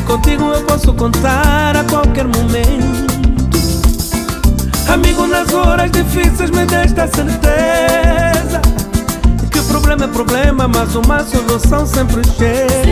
contigo eu posso contar a qualquer momento. Amigo, nas horas difíceis me deste a certeza que o problema é problema, mas uma solução sempre chega.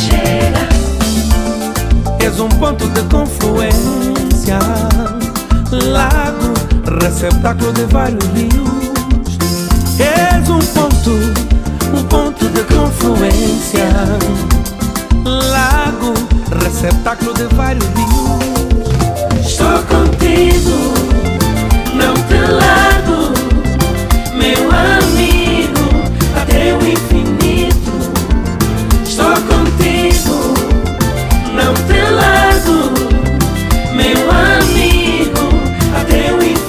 És um ponto de confluência, lago, receptáculo de vários rios. És um ponto de confluência, lago, receptáculo de vários rios. Estou contigo, não te largo, meu amigo, até o infinito. Estou contigo, não te largo, meu amigo, até o infinito.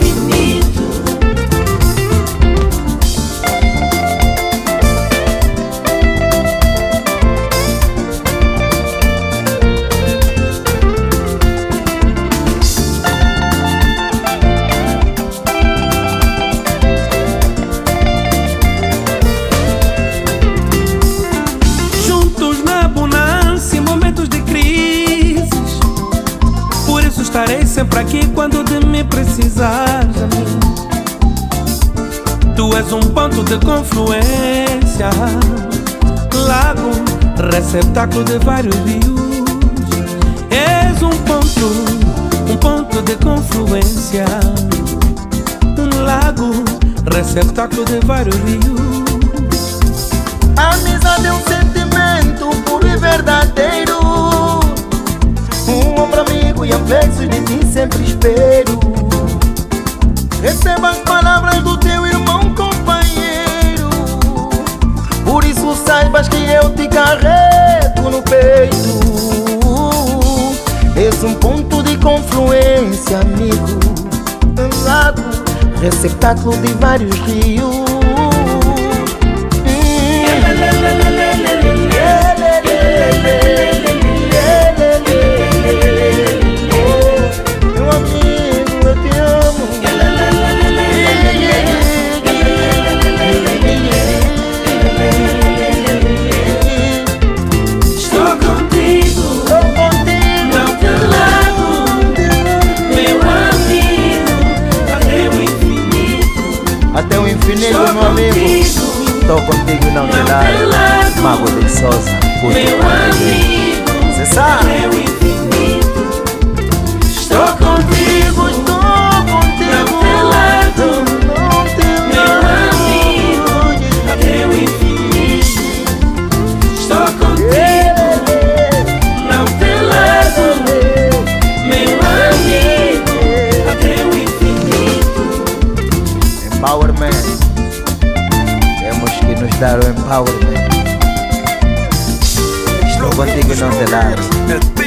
Estarei sempre aqui quando de mim precisares, amigo. Tu és um ponto de confluência, lago, receptáculo de vários rios. És um ponto de confluência, um lago, receptáculo de vários rios. A amizade é um sentimento puro e verdadeiro, um ombro amigo e afetos de ti sempre espero. Receba as palavras do teu irmão companheiro, por isso saibas que eu te carrego no peito. És um ponto de confluência, amigo, um lago, receptáculo de vários rios. Até o infinito, meu amigo. Estou contigo e não te largo. Mago de Souza, meu amigo. Cê sabe? Até o infinito. Estou contigo, não te largo. Meu amigo, até o infinito. Estou contigo, não te largo. Meu amigo, até o infinito. Empowerment. Temos que nos dar o empowerment. Estou contigo e não te largo.